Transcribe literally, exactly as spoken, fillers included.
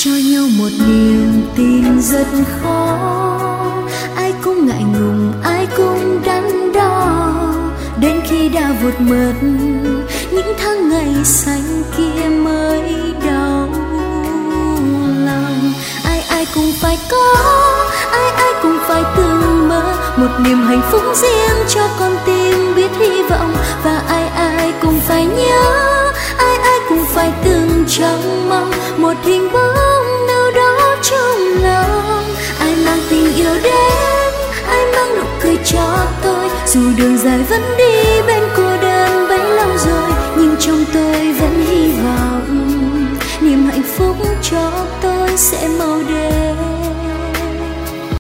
cho nhau một niềm tin rất khó. Ai cũng ngại ngùng, ai cũng đắn đo, đến khi đã vụt mất những tháng ngày xanh kia mới đau lòng. Ai ai cũng phải có, ai ai cũng phải từng mơ một niềm hạnh phúc riêng cho con tim biết hy vọng. Và ai ai cũng phải nhớ, ai ai cũng phải từng trông mong một hình bóng nào đó trong lòng. Ai mang tình yêu đến, ai mang nụ cười cho tôi, dù đường dài vẫn đi bên cô đơn bấy lâu rồi, nhưng trong tôi vẫn hy vọng niềm hạnh phúc cho tôi sẽ mau đến.